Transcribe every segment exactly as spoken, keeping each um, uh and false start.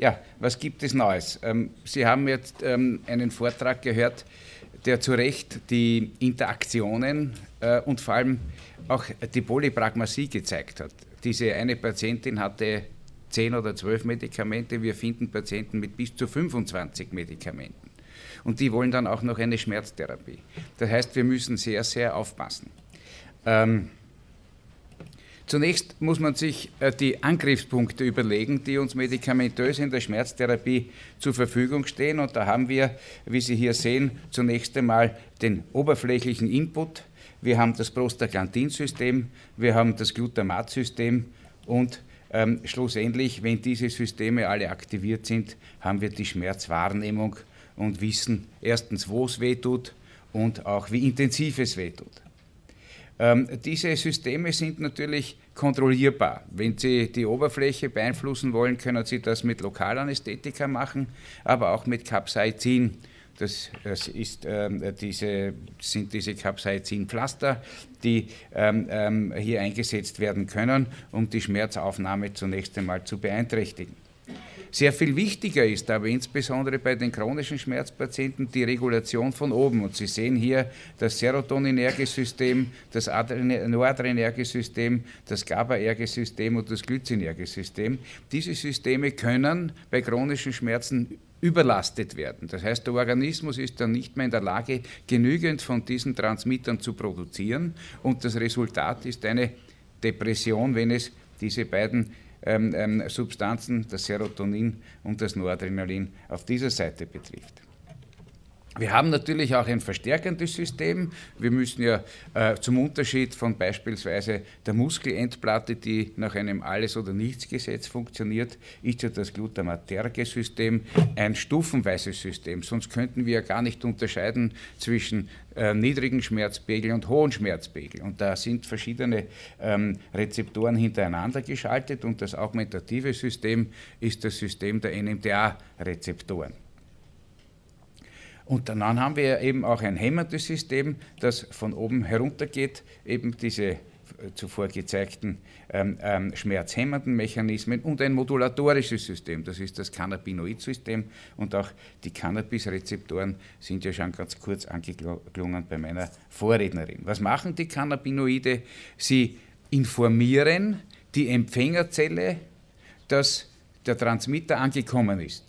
Ja, was gibt es Neues? Ähm, Sie haben jetzt ähm, einen Vortrag gehört, der zu Recht die Interaktionen äh, und vor allem auch die Polypragmasie gezeigt hat. Diese eine Patientin hatte zehn oder zwölf Medikamente, wir finden Patienten mit bis zu fünfundzwanzig Medikamenten. Und die wollen dann auch noch eine Schmerztherapie. Das heißt, wir müssen sehr, sehr aufpassen. Ähm, Zunächst muss man sich äh, die Angriffspunkte überlegen, die uns medikamentös in der Schmerztherapie zur Verfügung stehen. Und da haben wir, wie Sie hier sehen, zunächst einmal den oberflächlichen Input. Wir haben das Prostaglandinsystem, wir haben das Glutamatsystem und ähm, schlussendlich, wenn diese Systeme alle aktiviert sind, haben wir die Schmerzwahrnehmung und wissen erstens, wo es weh tut und auch wie intensiv es weh tut. Ähm, diese Systeme sind natürlich kontrollierbar. Wenn Sie die Oberfläche beeinflussen wollen, können Sie das mit Lokalanästhetika machen, aber auch mit Capsaicin. Das, das ist, ähm, diese, sind diese Capsaicin-Pflaster, die ähm, ähm, hier eingesetzt werden können, um die Schmerzaufnahme zunächst einmal zu beeinträchtigen. Sehr viel wichtiger ist aber insbesondere bei den chronischen Schmerzpatienten die Regulation von oben. Und Sie sehen hier das serotoninerge System, das noradrenerge System, das GABAerge System und das glycinerge System. Diese Systeme können bei chronischen Schmerzen überlastet werden. Das heißt, der Organismus ist dann nicht mehr in der Lage, genügend von diesen Transmittern zu produzieren. Und das Resultat ist eine Depression, wenn es diese beiden Ähm, ähm, Substanzen, das Serotonin und das Noradrenalin, auf dieser Seite betrifft. Wir haben natürlich auch ein verstärkendes System. Wir müssen ja äh, zum Unterschied von beispielsweise der Muskelendplatte, die nach einem Alles-oder-Nichts-Gesetz funktioniert, ist ja das glutamaterge System ein stufenweises System. Sonst könnten wir ja gar nicht unterscheiden zwischen äh, niedrigen Schmerzpegel und hohen Schmerzpegel. Und da sind verschiedene ähm, Rezeptoren hintereinander geschaltet und das augmentative System ist das System der N M D A-Rezeptoren. Und dann haben wir eben auch ein hämmendes System, das von oben heruntergeht, eben diese zuvor gezeigten ähm, ähm, schmerzhemmenden Mechanismen und ein modulatorisches System, das ist das Cannabinoid-System und auch die Cannabis-Rezeptoren sind ja schon ganz kurz angeklungen bei meiner Vorrednerin. Was machen die Cannabinoide? Sie informieren die Empfängerzelle, dass der Transmitter angekommen ist.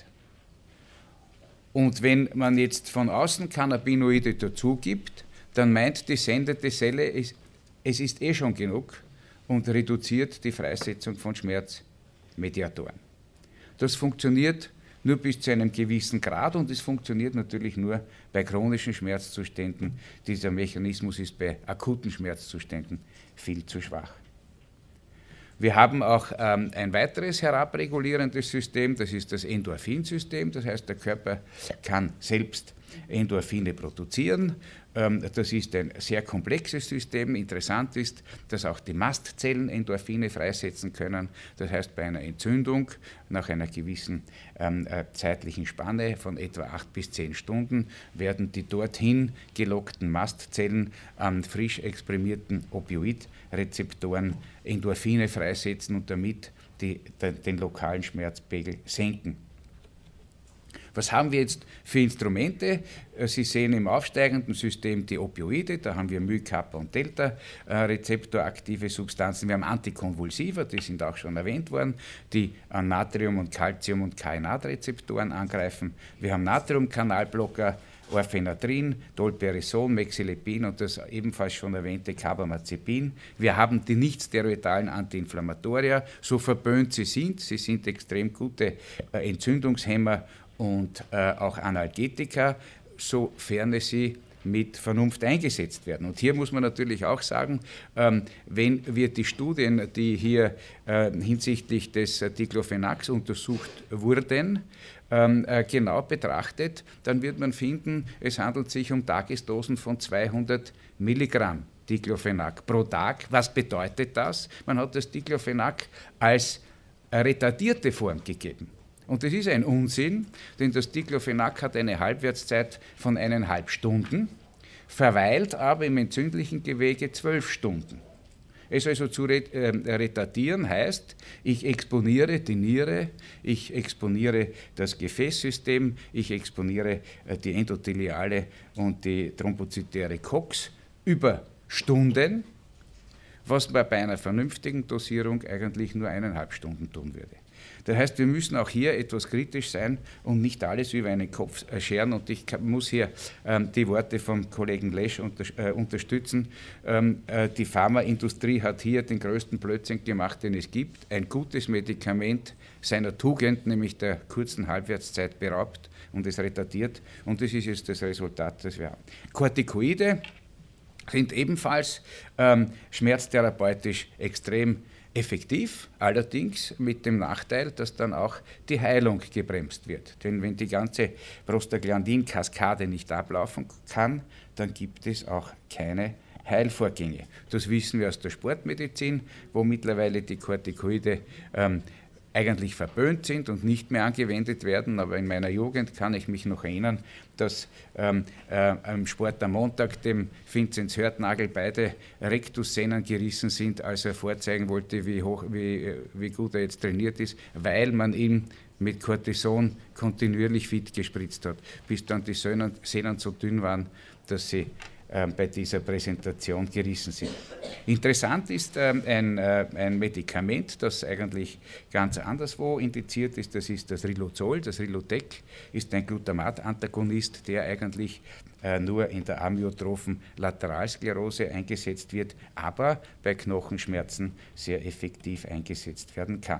Und wenn man jetzt von außen Cannabinoide dazu gibt, dann meint die sendende Zelle, es, es ist eh schon genug und reduziert die Freisetzung von Schmerzmediatoren. Das funktioniert nur bis zu einem gewissen Grad und es funktioniert natürlich nur bei chronischen Schmerzzuständen. Dieser Mechanismus ist bei akuten Schmerzzuständen viel zu schwach. Wir haben auch ähm, ein weiteres herabregulierendes System, das ist das Endorphinsystem, das heißt, der Körper kann selbst Endorphine produzieren. Ähm, das ist ein sehr komplexes System. Interessant ist, dass auch die Mastzellen Endorphine freisetzen können. Das heißt, bei einer Entzündung nach einer gewissen ähm, äh, zeitlichen Spanne von etwa acht bis zehn Stunden werden die dorthin gelockten Mastzellen an frisch exprimierten Opioidrezeptoren Endorphine freisetzen und damit die, den, den lokalen Schmerzpegel senken. Was haben wir jetzt für Instrumente? Sie sehen im aufsteigenden System die Opioide, da haben wir My, Kappa und Delta rezeptoraktive Substanzen. Wir haben Antikonvulsiva, die sind auch schon erwähnt worden, die an Natrium- und Calcium- und Kainat-Rezeptoren angreifen. Wir haben Natriumkanalblocker, Orphenadrin, Dolperison, Mexilepin und das ebenfalls schon erwähnte Carbamazepin. Wir haben die nicht-steroidalen Antiinflammatoria, so verböhnt sie sind. Sie sind extrem gute äh, Entzündungshemmer und äh, auch Analgetika, sofern sie mit Vernunft eingesetzt werden. Und hier muss man natürlich auch sagen, ähm, wenn wir die Studien, die hier äh, hinsichtlich des äh, Diclofenacs untersucht wurden, ähm, äh, genau betrachtet, dann wird man finden, es handelt sich um Tagesdosen von zweihundert Milligramm Diclofenac pro Tag. Was bedeutet das? Man hat das Diclofenac als äh, retardierte Form gegeben. Und das ist ein Unsinn, denn das Diclofenac hat eine Halbwertszeit von eineinhalb Stunden, verweilt aber im entzündlichen Gewebe zwölf Stunden. Es also zu retardieren heißt, ich exponiere die Niere, ich exponiere das Gefäßsystem, ich exponiere die endotheliale und die thrombozytäre Cox über Stunden, was man bei einer vernünftigen Dosierung eigentlich nur eineinhalb Stunden tun würde. Das heißt, wir müssen auch hier etwas kritisch sein und nicht alles über einen Kopf scheren. Und ich muss hier ähm, die Worte vom Kollegen Lesch unter, äh, unterstützen. Ähm, äh, die Pharmaindustrie hat hier den größten Blödsinn gemacht, den es gibt. Ein gutes Medikament seiner Tugend, nämlich der kurzen Halbwertszeit, beraubt und es retardiert. Und das ist jetzt das Resultat, das wir haben. Corticoide sind ebenfalls ähm, schmerztherapeutisch extrem effektiv, allerdings mit dem Nachteil, dass dann auch die Heilung gebremst wird. Denn wenn die ganze Prostaglandin-Kaskade nicht ablaufen kann, dann gibt es auch keine Heilvorgänge. Das wissen wir aus der Sportmedizin, wo mittlerweile die Corticoide ähm, eigentlich verböhnt sind und nicht mehr angewendet werden, aber in meiner Jugend kann ich mich noch erinnern, dass ähm, äh, am Sport am Montag dem Vinzenz Hörtnagel beide Rektussehnen gerissen sind, als er vorzeigen wollte, wie, hoch, wie, wie gut er jetzt trainiert ist, weil man ihm mit Cortison kontinuierlich fit gespritzt hat, bis dann die Sehnen, Sehnen so dünn waren, dass sie bei dieser Präsentation gerissen sind. Interessant ist ähm, ein, äh, ein Medikament, das eigentlich ganz anderswo indiziert ist, das ist das Riluzol. Das Rilutec ist ein Glutamat-Antagonist, der eigentlich äh, nur in der amyotrophen Lateralsklerose eingesetzt wird, aber bei Knochenschmerzen sehr effektiv eingesetzt werden kann.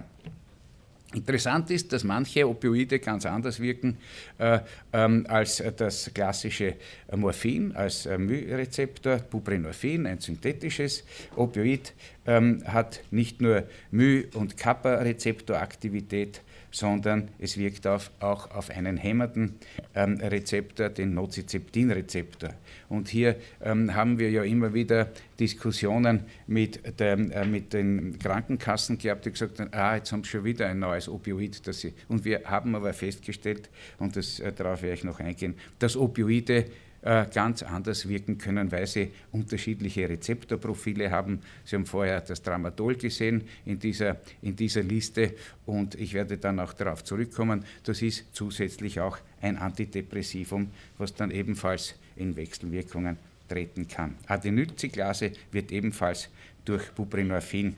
Interessant ist, dass manche Opioide ganz anders wirken äh, ähm, als das klassische Morphin, als äh, Myrezeptor. Buprenorphin, ein synthetisches Opioid, ähm, hat nicht nur My- und Kappa-Rezeptoraktivität, sondern es wirkt auf, auch auf einen hämmernden ähm, Rezeptor, den Nocizeptin-Rezeptor. Und hier ähm, haben wir ja immer wieder Diskussionen mit, der, äh, mit den Krankenkassen gehabt, die gesagt haben, ah, jetzt haben sie schon wieder ein neues Opioid. Das sie, und wir haben aber festgestellt, und das, äh, darauf werde ich noch eingehen, dass Opioide ganz anders wirken können, weil sie unterschiedliche Rezeptorprofile haben. Sie haben vorher das Tramadol gesehen in dieser, in dieser Liste und ich werde dann auch darauf zurückkommen. Das ist zusätzlich auch ein Antidepressivum, was dann ebenfalls in Wechselwirkungen treten kann. Adenylcyclase wird ebenfalls durch Buprenorphin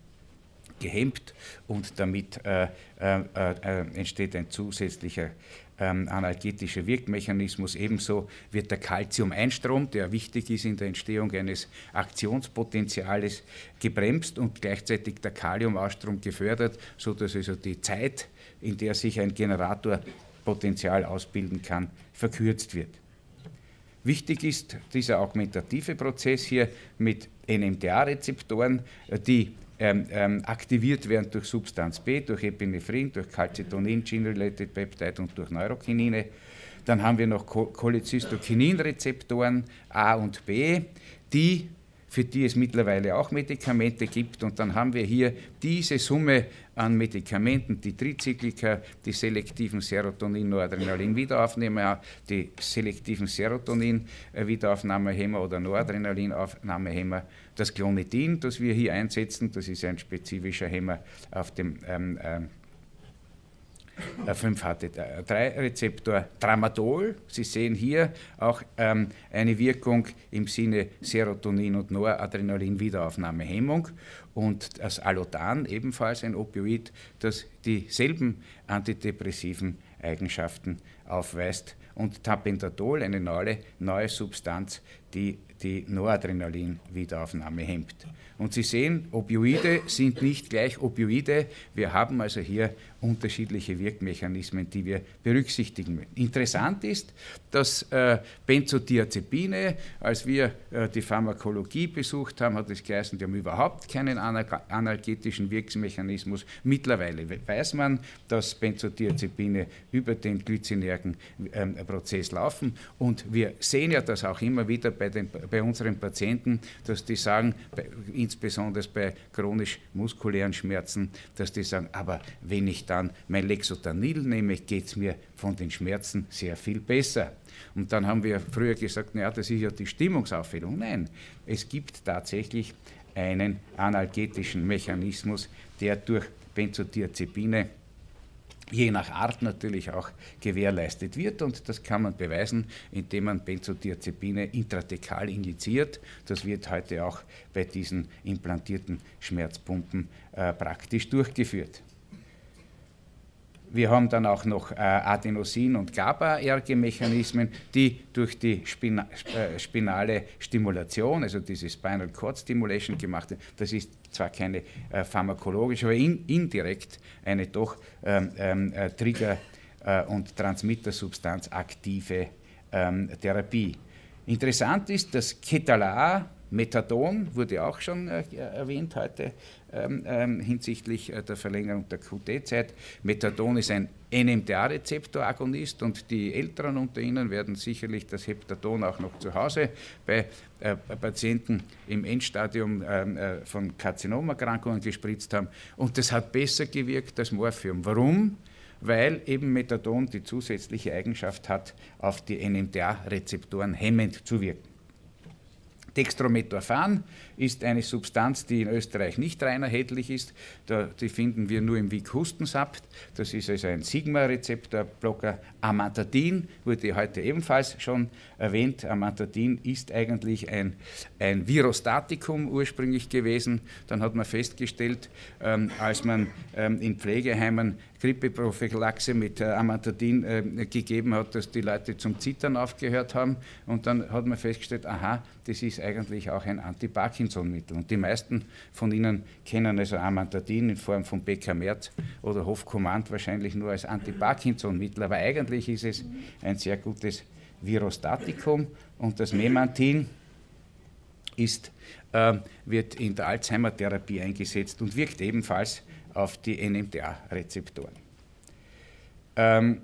gehemmt und damit äh, äh, äh, entsteht ein zusätzlicher Ähm, analgetischer Wirkmechanismus. Ebenso wird der Calcium-Einstrom, der wichtig ist in der Entstehung eines Aktionspotenziales, gebremst und gleichzeitig der Kaliumausstrom gefördert, sodass also die Zeit, in der sich ein Generatorpotenzial ausbilden kann, verkürzt wird. Wichtig ist dieser augmentative Prozess hier mit N M D A-Rezeptoren, die Ähm, ähm, aktiviert werden durch Substanz B, durch Epinephrin, durch Calcitonin, Gene-Related Peptide und durch Neurokinine. Dann haben wir noch Cholecystokinin-Rezeptoren A und B, die, für die es mittlerweile auch Medikamente gibt. Und dann haben wir hier diese Summe an Medikamenten, die Trizyklika, die selektiven Serotonin-Noradrenalin-Wiederaufnahmehämmer, die selektiven Serotonin-Wiederaufnahmehämmer oder Noradrenalin-Aufnahmehämmer, das Clonidin, das wir hier einsetzen, das ist ein spezifischer Hämmer auf dem ähm, ähm, fünf H T drei Rezeptor. Tramadol, Sie sehen hier auch ähm, eine Wirkung im Sinne Serotonin- und Noradrenalin-Wiederaufnahmehemmung und das Allodan, ebenfalls ein Opioid, das dieselben antidepressiven Eigenschaften aufweist, und Tapentadol, eine neue, neue Substanz, die die Noradrenalin-Wiederaufnahme hemmt. Und Sie sehen, Opioide sind nicht gleich Opioide. Wir haben also hier unterschiedliche Wirkmechanismen, die wir berücksichtigen müssen. Interessant ist, dass äh, Benzodiazepine, als wir äh, die Pharmakologie besucht haben, hat es geheißen, die haben überhaupt keinen analgetischen Wirkmechanismus. Mittlerweile weiß man, dass Benzodiazepine über den glyzinergen äh, Prozess laufen, und wir sehen ja das auch immer wieder bei, den, bei unseren Patienten, dass die sagen, bei, insbesondere bei chronisch muskulären Schmerzen, dass die sagen, aber wenn ich dann mein Lexotanil nehme, geht es mir von den Schmerzen sehr viel besser. Und dann haben wir früher gesagt, naja, das ist ja die Stimmungsaufhellung. Nein, es gibt tatsächlich einen analgetischen Mechanismus, der durch Benzodiazepine je nach Art natürlich auch gewährleistet wird, und das kann man beweisen, indem man Benzodiazepine intrathekal injiziert. Das wird heute auch bei diesen implantierten Schmerzpumpen äh, praktisch durchgeführt. Wir haben dann auch noch äh, Adenosin- und GABAerge-Mechanismen, die durch die Spina äh, spinale Stimulation, also diese Spinal Cord Stimulation gemacht werden. Das ist zwar keine äh, pharmakologische, aber in, indirekt eine doch ähm, äh, Trigger- äh, und Transmittersubstanz aktive ähm, Therapie. Interessant ist, dass Ketalar, Methadon, wurde auch schon äh, erwähnt heute ähm, ähm, hinsichtlich äh, der Verlängerung der Q T-Zeit. Methadon ist ein N M D A-Rezeptor-Agonist, und die Älteren unter Ihnen werden sicherlich das Heptadon auch noch zu Hause bei äh, Patienten im Endstadium äh, von Karzinomerkrankungen gespritzt haben, und das hat besser gewirkt als Morphium. Warum? Weil eben Methadon die zusätzliche Eigenschaft hat, auf die N M D A-Rezeptoren hemmend zu wirken. Dextrometaphan ist eine Substanz, die in Österreich nicht rein erhältlich ist. Da, die finden wir nur im Wick-Hustensaft. Das ist also ein Sigma-Rezeptorblocker. Amantadin wurde heute ebenfalls schon erwähnt. Amantadin ist eigentlich ein, ein Virostatikum ursprünglich gewesen. Dann hat man festgestellt, ähm, als man ähm, in Pflegeheimen Grippeprophylaxe mit äh, Amantadin äh, gegeben hat, dass die Leute zum Zittern aufgehört haben, und dann hat man festgestellt, aha, das ist eigentlich auch ein Anti-Parkinson-Mittel. Und die meisten von Ihnen kennen also Amantadin in Form von Becker-Merz oder Hofkommand wahrscheinlich nur als Anti-Parkinson-Mittel, aber eigentlich ist es ein sehr gutes Virostatikum, und das Memantin ist, äh, wird in der Alzheimer-Therapie eingesetzt und wirkt ebenfalls auf die N M D A-Rezeptoren. Ähm,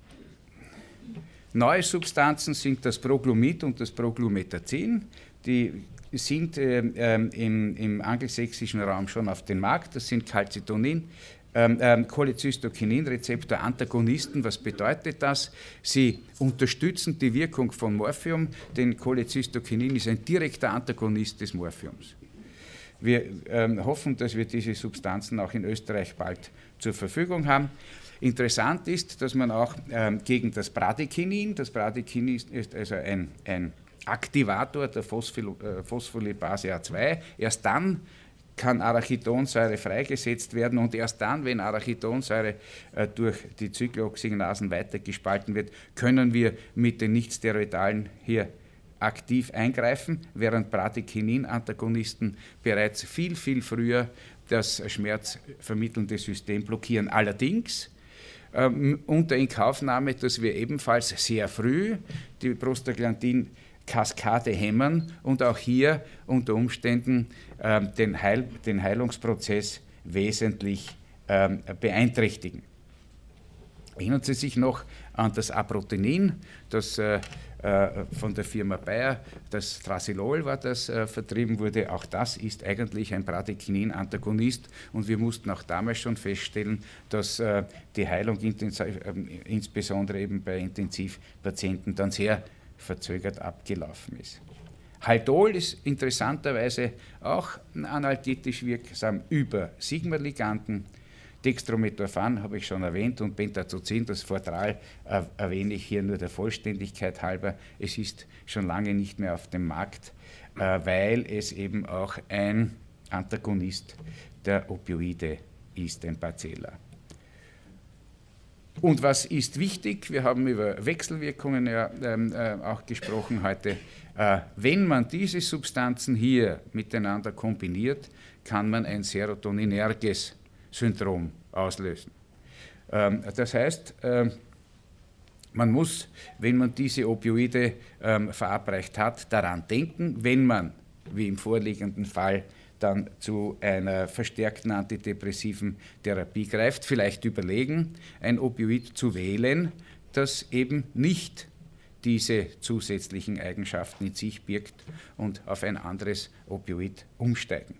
neue Substanzen sind das Proglumid und das Proglumetazin. Die sind äh, äh, im, im angelsächsischen Raum schon auf dem Markt. Das sind Calcitonin, ähm, äh, Cholecystokinin-Rezeptor-Antagonisten. Was bedeutet das? Sie unterstützen die Wirkung von Morphium, denn Cholecystokinin ist ein direkter Antagonist des Morphiums. Wir ähm, hoffen, dass wir diese Substanzen auch in Österreich bald zur Verfügung haben. Interessant ist, dass man auch ähm, gegen das Bradykinin, das Bradykinin ist, ist also ein, ein Aktivator der Phosphol äh, Phospholipase A zwei, erst dann kann Arachidonsäure freigesetzt werden, und erst dann, wenn Arachidonsäure äh, durch die Zyklooxygenasen weitergespalten wird, können wir mit den Nichtsteroidalen hier aktiv eingreifen, während Bradykinin-Antagonisten bereits viel, viel früher das schmerzvermittelnde System blockieren. Allerdings ähm, unter Inkaufnahme, dass wir ebenfalls sehr früh die Prostaglandin-Kaskade hämmern und auch hier unter Umständen ähm, den, Heil-, den Heilungsprozess wesentlich ähm, beeinträchtigen. Erinnern Sie sich noch an das Aprotenin, das äh, äh, von der Firma Bayer, das Trasilol war, das äh, vertrieben wurde. Auch das ist eigentlich ein Bradykinin-Antagonist, und wir mussten auch damals schon feststellen, dass äh, die Heilung intensiv, äh, insbesondere eben bei Intensivpatienten dann sehr verzögert abgelaufen ist. Haldol ist interessanterweise auch analgetisch wirksam über Sigma-Liganden. Dextrometaphan habe ich schon erwähnt, und Pentazocin, das Fortral, äh, erwähne ich hier nur der Vollständigkeit halber. Es ist schon lange nicht mehr auf dem Markt, äh, weil es eben auch ein Antagonist der Opioide ist, ein Partiella. Und was ist wichtig? Wir haben über Wechselwirkungen ja ähm, äh, auch gesprochen heute. Äh, wenn man diese Substanzen hier miteinander kombiniert, kann man ein serotoninerges Syndrom auslösen. Ähm, das heißt, äh, man muss, wenn man diese Opioide ähm, verabreicht hat, daran denken, wenn man, wie im vorliegenden Fall, dann zu einer verstärkten antidepressiven Therapie greift, vielleicht überlegen, ein Opioid zu wählen, das eben nicht diese zusätzlichen Eigenschaften in sich birgt, und auf ein anderes Opioid umsteigen.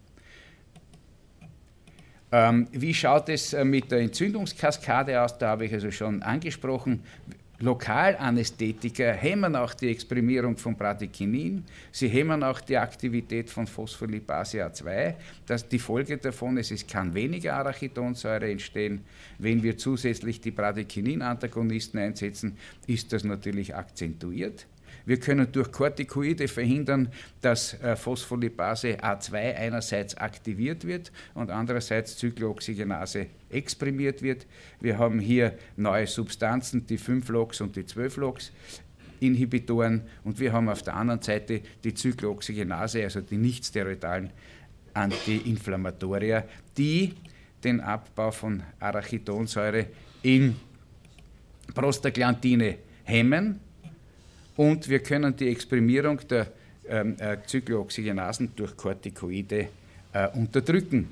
Ähm, wie schaut es mit der Entzündungskaskade aus? Da habe ich also schon angesprochen. Lokalanästhetika hemmen auch die Exprimierung von Bradykinin, sie hemmen auch die Aktivität von Phospholipase A zwei. Das, die Folge davon ist, es kann weniger Arachidonsäure entstehen. Wenn wir zusätzlich die Bradykinin-Antagonisten einsetzen, ist das natürlich akzentuiert. Wir können durch Corticoide verhindern, dass äh, Phospholipase A zwei einerseits aktiviert wird und andererseits Zyklooxygenase exprimiert wird. Wir haben hier neue Substanzen, die fünf LOX und die zwölf LOX Inhibitoren, und wir haben auf der anderen Seite die Zyklooxygenase, also die nicht steroidalen Antiinflammatoria, die den Abbau von Arachidonsäure in Prostaglandine hemmen. Und wir können die Exprimierung der ähm, äh, Zyklooxygenasen durch Corticoide äh, unterdrücken.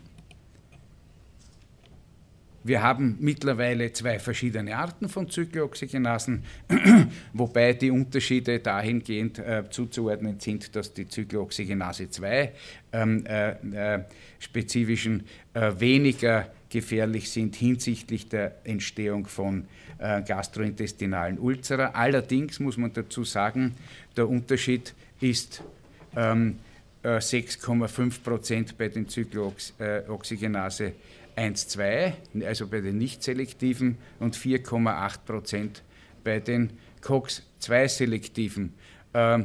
Wir haben mittlerweile zwei verschiedene Arten von Zyklooxygenasen, wobei die Unterschiede dahingehend äh, zuzuordnen sind, dass die Zyklooxygenase zwei ähm, äh, äh, spezifischen äh, weniger gefährlich sind hinsichtlich der Entstehung von äh, gastrointestinalen Ulzera. Allerdings muss man dazu sagen, der Unterschied ist ähm, äh, sechs Komma fünf Prozent bei den Zyklooxygenase eins zwei, also bei den nicht selektiven, und vier Komma acht Prozent bei den COX zwei selektiven. Ähm,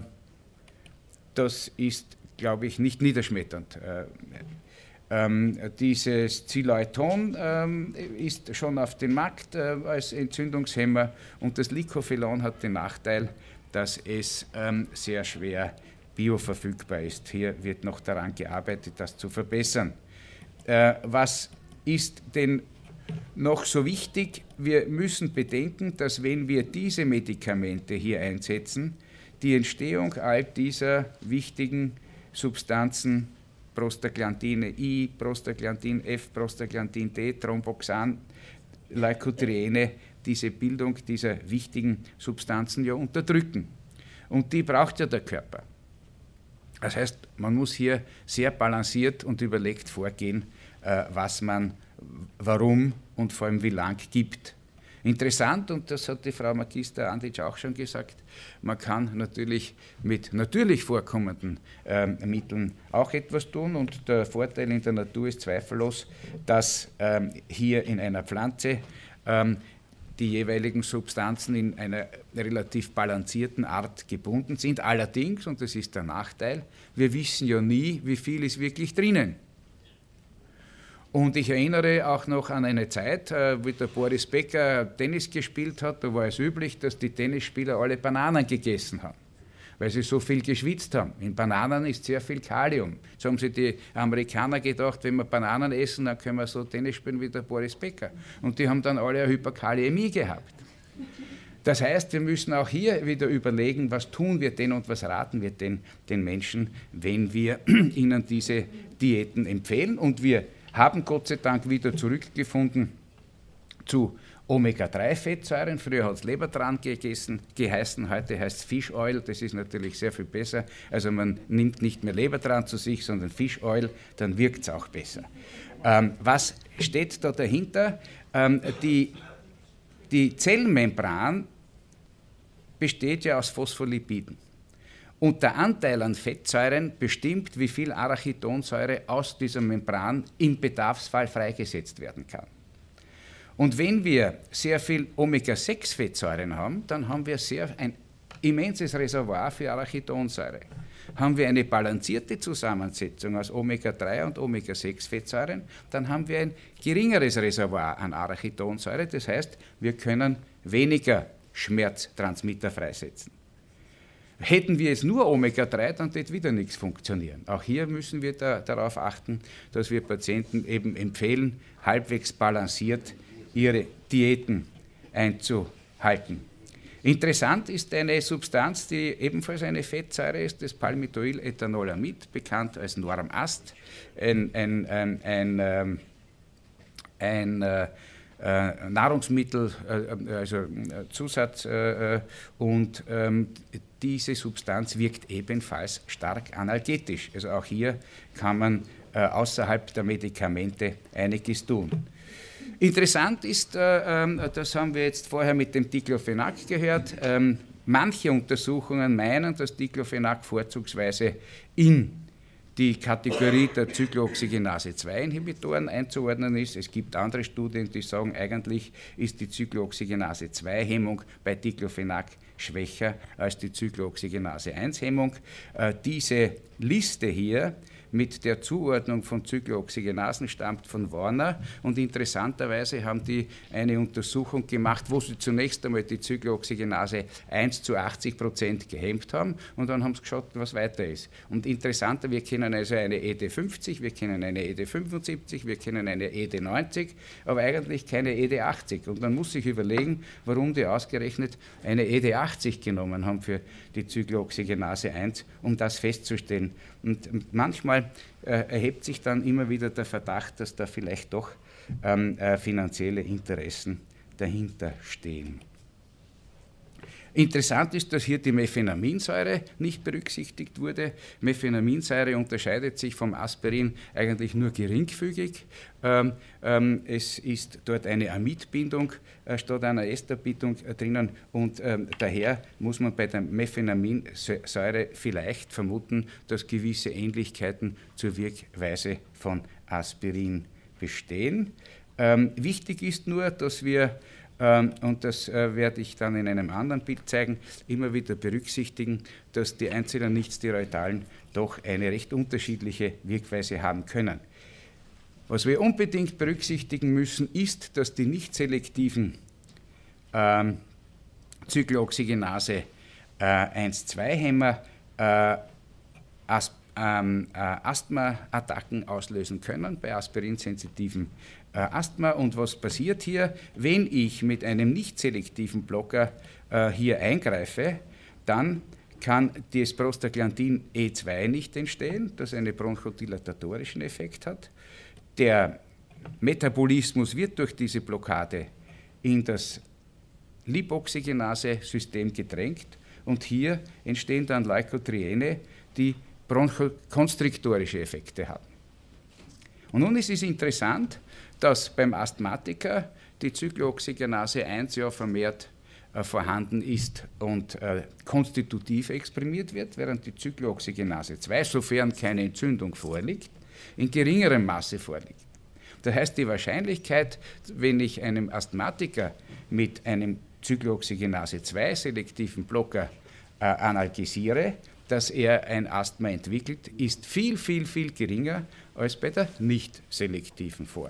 das ist, glaube ich, nicht niederschmetternd. Äh, Ähm, dieses Zileuton ähm, ist schon auf dem Markt äh, als Entzündungshemmer, und das Lycophelon hat den Nachteil, dass es ähm, sehr schwer bioverfügbar ist. Hier wird noch daran gearbeitet, das zu verbessern. Äh, was ist denn noch so wichtig? Wir müssen bedenken, dass wenn wir diese Medikamente hier einsetzen, die Entstehung all dieser wichtigen Substanzen, Prostaglandine I, Prostaglandin F, Prostaglandin D, Thromboxan, Leukotriene, diese Bildung dieser wichtigen Substanzen ja unterdrücken. Und die braucht ja der Körper. Das heißt, man muss hier sehr balanciert und überlegt vorgehen, äh, was man, warum und vor allem wie lang gibt. Interessant, und das hat die Frau Magister Andic auch schon gesagt, man kann natürlich mit natürlich vorkommenden äh, Mitteln auch etwas tun, und der Vorteil in der Natur ist zweifellos, dass ähm, hier in einer Pflanze ähm, die jeweiligen Substanzen in einer relativ balancierten Art gebunden sind. Allerdings, und das ist der Nachteil, wir wissen ja nie, wie viel ist wirklich drinnen. Und ich erinnere auch noch an eine Zeit, äh, wie der Boris Becker Tennis gespielt hat, da war es üblich, dass die Tennisspieler alle Bananen gegessen haben, weil sie so viel geschwitzt haben. In Bananen ist sehr viel Kalium. So haben sich die Amerikaner gedacht, wenn wir Bananen essen, dann können wir so Tennis spielen wie der Boris Becker. Und die haben dann alle eine Hyperkaliämie gehabt. Das heißt, wir müssen auch hier wieder überlegen, was tun wir denn und was raten wir denn den Menschen, wenn wir ihnen diese Diäten empfehlen. Und wir haben Gott sei Dank wieder zurückgefunden zu Omega drei Fettsäuren. Früher hat es Lebertran gegessen, geheißen, heute heißt es Fish Oil. Das ist natürlich sehr viel besser. Also man nimmt nicht mehr Lebertran zu sich, sondern Fish Oil, dann wirkt es auch besser. Ähm, was steht da dahinter? Ähm, die, die Zellmembran besteht ja aus Phospholipiden. Und der Anteil an Fettsäuren bestimmt, wie viel Arachidonsäure aus dieser Membran im Bedarfsfall freigesetzt werden kann. Und wenn wir sehr viel Omega sechs Fettsäuren haben, dann haben wir sehr, ein immenses Reservoir für Arachidonsäure. Haben wir eine balancierte Zusammensetzung aus Omega drei und Omega sechs Fettsäuren, dann haben wir ein geringeres Reservoir an Arachidonsäure. Das heißt, wir können weniger Schmerztransmitter freisetzen. Hätten wir jetzt nur Omega drei, dann wird wieder nichts funktionieren. Auch hier müssen wir da, darauf achten, dass wir Patienten eben empfehlen, halbwegs balanciert ihre Diäten einzuhalten. Interessant ist eine Substanz, die ebenfalls eine Fettsäure ist, das Palmitoylethanolamid, bekannt als Normast, ein, ein, ein, ein, ein, ein äh, äh, Nahrungsmittel, äh, also Zusatz, äh, und ähm, diese Substanz wirkt ebenfalls stark analgetisch. Also auch hier kann man äh, außerhalb der Medikamente einiges tun. Interessant ist, äh, das haben wir jetzt vorher mit dem Diclofenac gehört, ähm, manche Untersuchungen meinen, dass Diclofenac vorzugsweise in die Kategorie der Cyclooxygenase zwei Inhibitoren einzuordnen ist. Es gibt andere Studien, die sagen, eigentlich ist die Cyclooxygenase zwei Hemmung bei Diclofenac schwächer als die Cyclooxygenase eins Hemmung. Äh, diese Liste hier mit der Zuordnung von Cyclooxygenasen stammt von Warner und interessanterweise haben die eine Untersuchung gemacht, wo sie zunächst einmal die Cyclooxygenase eins zu achtzig Prozent gehemmt haben und dann haben sie geschaut, was weiter ist. Und interessanter, wir kennen also eine E D fünfzig, wir kennen eine E D fünfundsiebzig, wir kennen eine E D neunzig, aber eigentlich keine E D achtzig. Und man muss sich überlegen, warum die ausgerechnet eine E D achtzig genommen haben für die Cyclooxygenase eins, um das festzustellen. Und manchmal äh, erhebt sich dann immer wieder der Verdacht, dass da vielleicht doch ähm, äh, finanzielle Interessen dahinter stehen. Interessant ist, dass hier die Mefenaminsäure nicht berücksichtigt wurde. Mefenaminsäure unterscheidet sich vom Aspirin eigentlich nur geringfügig. Ähm, ähm, es ist dort eine Amidbindung äh, statt einer Esterbindung äh, drinnen und ähm, daher muss man bei der Mefenaminsäure vielleicht vermuten, dass gewisse Ähnlichkeiten zur Wirkweise von Aspirin bestehen. Ähm, wichtig ist nur, dass wir und das werde ich dann in einem anderen Bild zeigen, immer wieder berücksichtigen, dass die einzelnen Nichtsteroidalen doch eine recht unterschiedliche Wirkweise haben können. Was wir unbedingt berücksichtigen müssen, ist, dass die nicht selektiven ähm, Cyclooxygenase äh, eins zwei Hämmer äh, As ähm, äh, Asthma-Attacken auslösen können bei aspirinsensitiven Asthma. Und was passiert hier? Wenn ich mit einem nicht selektiven Blocker äh, hier eingreife, dann kann das Prostaglandin E zwei nicht entstehen, das einen bronchodilatatorischen Effekt hat. Der Metabolismus wird durch diese Blockade in das Lipoxygenase-System gedrängt und hier entstehen dann Leukotriene, die bronchokonstriktorische Effekte haben. Und nun ist es interessant, dass beim Asthmatiker die Cyclooxygenase eins ja vermehrt äh, vorhanden ist und äh, konstitutiv exprimiert wird, während die Cyclooxygenase zwei, sofern keine Entzündung vorliegt, in geringerem Maße vorliegt. Das heißt, die Wahrscheinlichkeit, wenn ich einem Asthmatiker mit einem Cyclooxygenase zwei selektiven Blocker äh, analgesiere, dass er ein Asthma entwickelt, ist viel, viel, viel geringer als bei der nicht selektiven Form.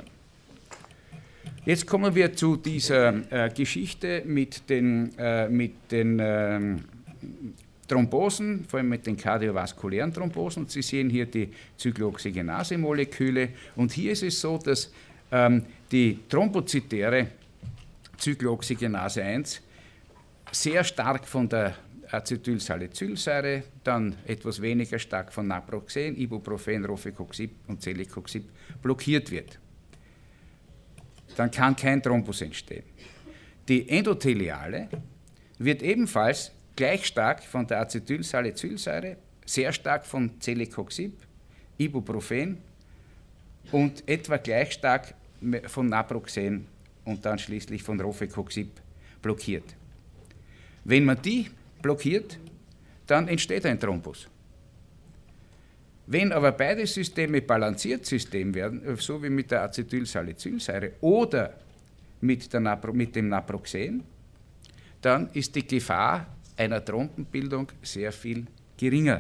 Jetzt kommen wir zu dieser äh, Geschichte mit den, äh, mit den äh, Thrombosen, vor allem mit den kardiovaskulären Thrombosen. Und Sie sehen hier die Cyclooxygenase-Moleküle. Und hier ist es so, dass ähm, die thrombozytäre Cyclooxygenase eins sehr stark von der Acetylsalicylsäure, dann etwas weniger stark von Naproxen, Ibuprofen, Rofecoxib und Celecoxib blockiert wird. Dann kann kein Thrombus entstehen. Die Endotheliale wird ebenfalls gleich stark von der Acetylsalicylsäure, sehr stark von Celecoxib, Ibuprofen und etwa gleich stark von Naproxen und dann schließlich von Rofecoxib blockiert. Wenn man die blockiert, dann entsteht ein Thrombus. Wenn aber beide Systeme balanciert System werden, so wie mit der Acetylsalicylsäure oder mit, der Napro, mit dem Naproxen, dann ist die Gefahr einer Thrombenbildung sehr viel geringer.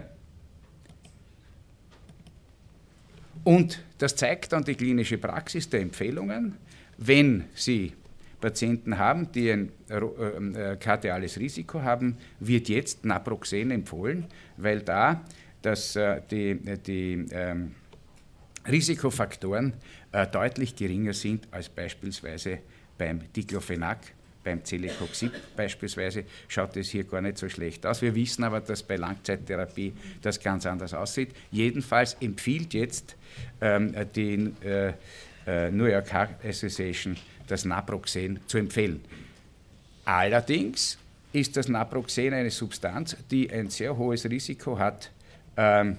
Und das zeigt dann die klinische Praxis der Empfehlungen, wenn Sie Patienten haben, die ein äh, kardiales Risiko haben, wird jetzt Naproxen empfohlen, weil da dass äh, die, die ähm, Risikofaktoren äh, deutlich geringer sind als beispielsweise beim Diclofenac, beim Celecoxib beispielsweise, schaut es hier gar nicht so schlecht aus. Wir wissen aber, dass bei Langzeittherapie das ganz anders aussieht. Jedenfalls empfiehlt jetzt ähm, die äh, äh, New York Heart Association das Naproxen zu empfehlen. Allerdings ist das Naproxen eine Substanz, die ein sehr hohes Risiko hat, Ähm,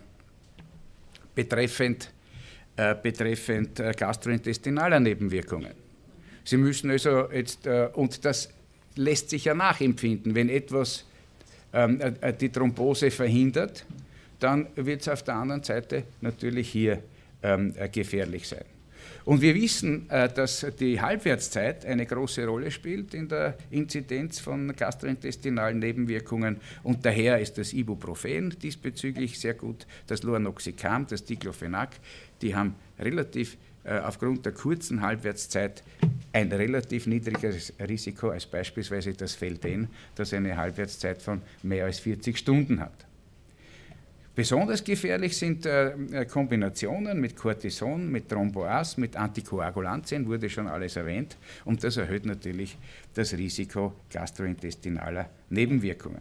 betreffend, äh, betreffend äh, gastrointestinaler Nebenwirkungen. Sie müssen also jetzt, äh, und das lässt sich ja nachempfinden, wenn etwas ähm, äh, die Thrombose verhindert, dann wird es auf der anderen Seite natürlich hier ähm, äh, gefährlich sein. Und wir wissen, äh, dass die Halbwertszeit eine große Rolle spielt in der Inzidenz von gastrointestinalen Nebenwirkungen und daher ist das Ibuprofen diesbezüglich sehr gut, das Lohanoxicam, das Diclofenac, die haben relativ äh, aufgrund der kurzen Halbwertszeit ein relativ niedrigeres Risiko als beispielsweise das Felden, das eine Halbwertszeit von mehr als vierzig Stunden hat. Besonders gefährlich sind äh, Kombinationen mit Cortison, mit Thromboas, mit Antikoagulantien, wurde schon alles erwähnt, und das erhöht natürlich das Risiko gastrointestinaler Nebenwirkungen.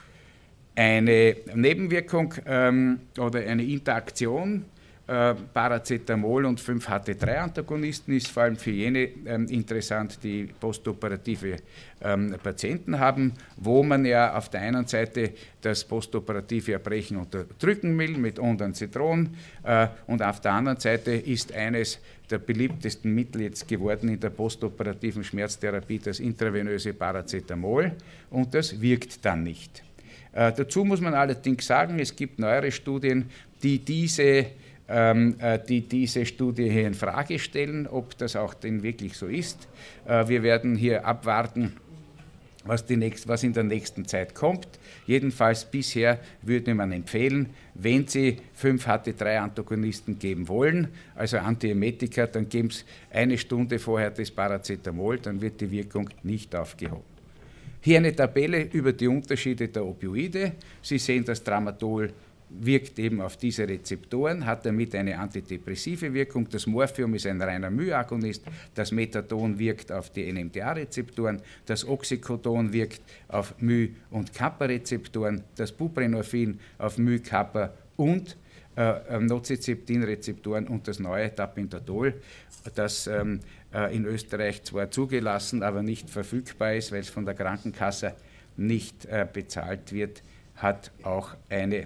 Eine Nebenwirkung ähm, oder eine Interaktion äh, Paracetamol und fünf H T drei Antagonisten ist vor allem für jene ähm, interessant, die postoperative ähm, Patienten haben, wo man ja auf der einen Seite das postoperative Erbrechen unterdrücken will mit Ondansetron äh, und auf der anderen Seite ist eines der beliebtesten Mittel jetzt geworden in der postoperativen Schmerztherapie das intravenöse Paracetamol und das wirkt dann nicht. Äh, dazu muss man allerdings sagen, es gibt neuere Studien, die diese die diese Studie hier in Frage stellen, ob das auch denn wirklich so ist. Wir werden hier abwarten, was, die nächst, was in der nächsten Zeit kommt. Jedenfalls bisher würde man empfehlen, wenn Sie fünf H T drei Antagonisten geben wollen, also Antiemetika, dann geben Sie eine Stunde vorher das Paracetamol, dann wird die Wirkung nicht aufgehoben. Hier eine Tabelle über die Unterschiede der Opioide. Sie sehen, das Tramadol wirkt eben auf diese Rezeptoren, hat damit eine antidepressive Wirkung. Das Morphium ist ein reiner Myagonist, das Methadon wirkt auf die N M D A-Rezeptoren, das Oxycodon wirkt auf My- und Kappa-Rezeptoren, das Buprenorphin auf My-, Kappa- und äh, Nocizeptin-Rezeptoren und das neue Tapentadol, das ähm, äh, in Österreich zwar zugelassen, aber nicht verfügbar ist, weil es von der Krankenkasse nicht äh, bezahlt wird, hat auch eine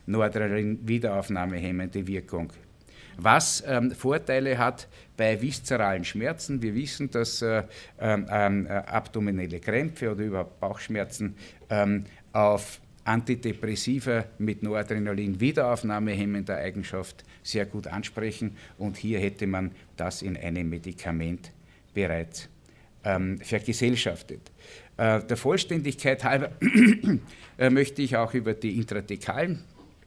Noradrenalin-wiederaufnahmehemmende Wirkung. Was ähm, Vorteile hat bei viszeralen Schmerzen. Wir wissen, dass äh, ähm, äh, abdominelle Krämpfe oder überhaupt Bauchschmerzen ähm, auf Antidepressiva mit Noradrenalin-wiederaufnahmehemmender Eigenschaft sehr gut ansprechen und hier hätte man das in einem Medikament bereits ähm, vergesellschaftet. Äh, der Vollständigkeit halber äh, möchte ich auch über die intradekalen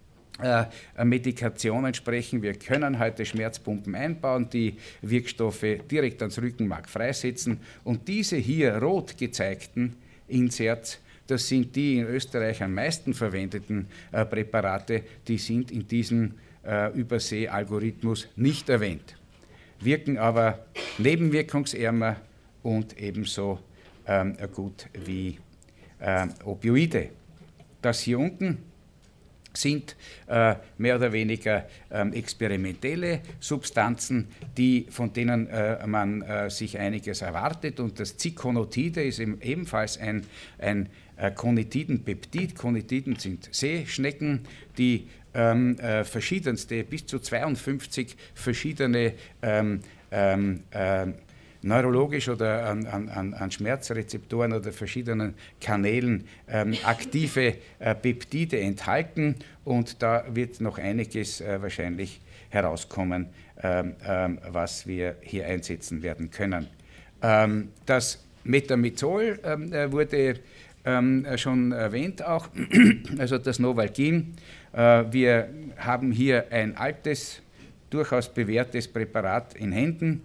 Äh, Medikationen sprechen. Wir können heute Schmerzpumpen einbauen, die Wirkstoffe direkt ans Rückenmark freisetzen und diese hier rot gezeigten Inserts, das sind die in Österreich am meisten verwendeten äh, Präparate, die sind in diesem äh, Übersee-Algorithmus nicht erwähnt, wirken aber nebenwirkungsärmer und ebenso ähm, gut wie äh, Opioide. Das hier unten sind äh, mehr oder weniger ähm, experimentelle Substanzen, die, von denen äh, man äh, sich einiges erwartet. Und das Zikonotide ist eben ebenfalls ein, ein äh, Konitidenpeptid. Konitiden sind Seeschnecken, die ähm, äh, verschiedenste, bis zu zweiundfünfzig verschiedene ähm, ähm, äh, neurologisch oder an, an, an Schmerzrezeptoren oder verschiedenen Kanälen ähm, aktive äh, Peptide enthalten und da wird noch einiges äh, wahrscheinlich herauskommen, ähm, ähm, was wir hier einsetzen werden können. Ähm, das Metamizol ähm, wurde ähm, schon erwähnt auch, also das Novalgin. Äh, wir haben hier ein altes, durchaus bewährtes Präparat in Händen.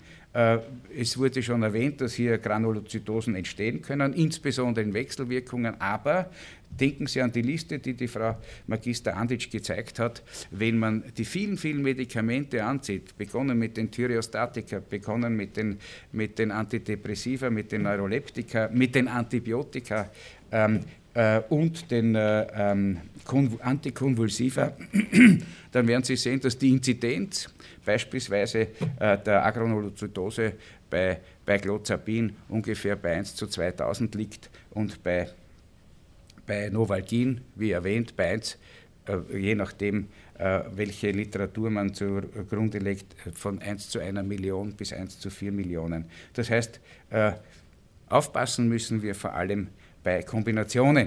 Es wurde schon erwähnt, dass hier Granulozytosen entstehen können, insbesondere in Wechselwirkungen, aber denken Sie an die Liste, die die Frau Magister Andic gezeigt hat, wenn man die vielen, vielen Medikamente ansieht, begonnen mit den Thyreostatika, begonnen mit den, mit den Antidepressiva, mit den Neuroleptika, mit den Antibiotika, ähm, äh, und den äh, ähm, Antikonvulsiva, dann werden Sie sehen, dass die Inzidenz beispielsweise äh, der Agranulozytose bei, bei Clozapin ungefähr bei eins zu zweitausend liegt und bei, bei Novalgin, wie erwähnt, bei eins, äh, je nachdem äh, welche Literatur man zugrunde legt, von eins zu einer Million bis eins zu vier Millionen. Das heißt, äh, aufpassen müssen wir vor allem bei Kombinationen.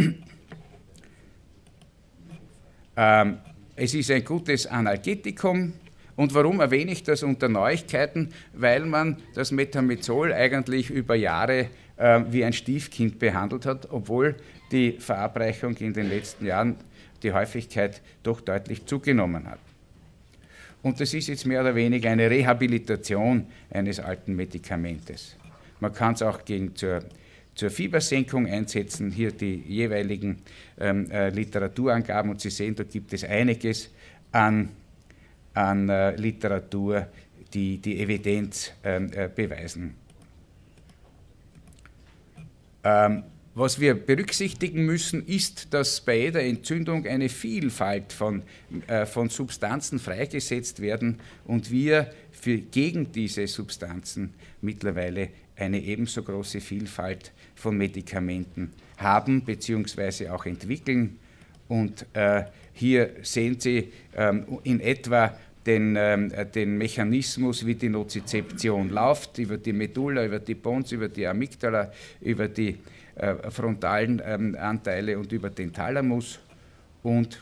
ähm, es ist ein gutes Analgetikum. Und warum erwähne ich das unter Neuigkeiten? Weil man das Metamizol eigentlich über Jahre äh, wie ein Stiefkind behandelt hat, obwohl die Verabreichung in den letzten Jahren die Häufigkeit doch deutlich zugenommen hat. Und das ist jetzt mehr oder weniger eine Rehabilitation eines alten Medikamentes. Man kann es auch gegen zur, zur Fiebersenkung einsetzen, hier die jeweiligen ähm, äh, Literaturangaben, und Sie sehen, da gibt es einiges an an äh, Literatur, die die Evidenz ähm, äh, beweisen. Ähm, was wir berücksichtigen müssen, ist, dass bei jeder Entzündung eine Vielfalt von, äh, von Substanzen freigesetzt werden und wir für, gegen diese Substanzen mittlerweile eine ebenso große Vielfalt von Medikamenten haben bzw. auch entwickeln. Und äh, hier sehen Sie ähm, in etwa Den, ähm, den Mechanismus, wie die Nozizeption läuft, über die Medulla, über die Pons, über die Amygdala, über die äh, frontalen ähm, Anteile und über den Thalamus. Und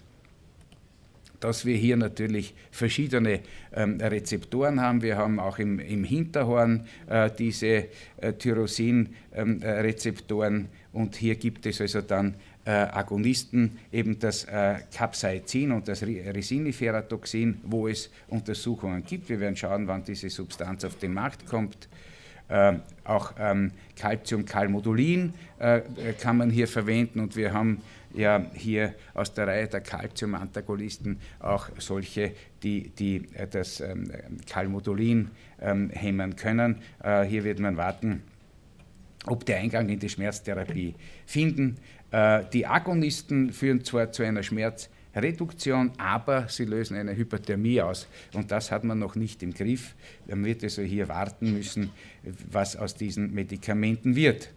dass wir hier natürlich verschiedene ähm, Rezeptoren haben. Wir haben auch im, im Hinterhorn äh, diese äh, Tyrosin-Rezeptoren ähm, und hier gibt es also dann Äh, Agonisten, eben das äh, Capsaicin und das Resiniferatoxin, wo es Untersuchungen gibt. Wir werden schauen, wann diese Substanz auf den Markt kommt. Äh, auch ähm, Calciumcalmodulin äh, kann man hier verwenden und wir haben ja hier aus der Reihe der Calcium-Antagonisten auch solche, die, die äh, das ähm, Calmodulin ähm, hemmen können. Äh, hier wird man warten, ob der Eingang in die Schmerztherapie finden. Die Agonisten führen zwar zu einer Schmerzreduktion, aber sie lösen eine Hyperthermie aus. Und das hat man noch nicht im Griff. Man wird also hier warten müssen, was aus diesen Medikamenten wird.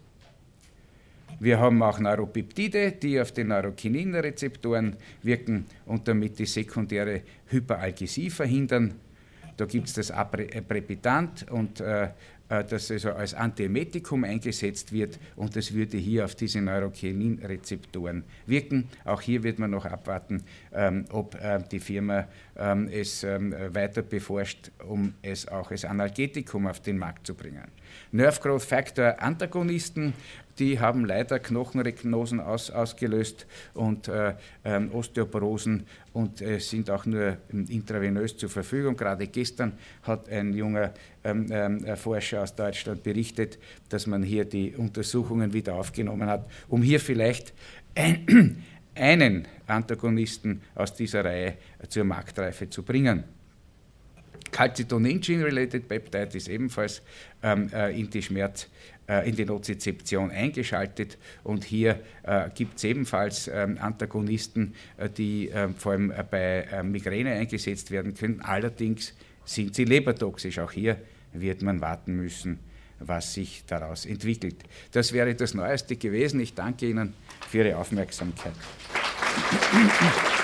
Wir haben auch Neuropeptide, die auf die Neurokinin-Rezeptoren wirken und damit die sekundäre Hyperalgesie verhindern. Da gibt es das Aprepitant und äh, das also als Antiemetikum eingesetzt wird und das würde hier auf diese Neurokinin-Rezeptoren wirken. Auch hier wird man noch abwarten, ähm, ob äh, die Firma ähm, es ähm, weiter beforscht, um es auch als Analgetikum auf den Markt zu bringen. Nerve Growth Factor Antagonisten, die haben leider Knochenreknosen aus, ausgelöst und äh, ähm, Osteoporosen und äh, sind auch nur intravenös zur Verfügung. Gerade gestern hat ein junger ähm, äh, Forscher aus Deutschland berichtet, dass man hier die Untersuchungen wieder aufgenommen hat, um hier vielleicht ein, einen Antagonisten aus dieser Reihe zur Marktreife zu bringen. Calcitonin-Gene-Related Peptide ist ebenfalls ähm, äh, in die Schmerz, äh, in die Nozizeption eingeschaltet und hier äh, gibt es ebenfalls ähm, Antagonisten, äh, die äh, vor allem äh, bei äh, Migräne eingesetzt werden können. Allerdings sind sie lebertoxisch. Auch hier wird man warten müssen, was sich daraus entwickelt. Das wäre das Neueste gewesen. Ich danke Ihnen für Ihre Aufmerksamkeit.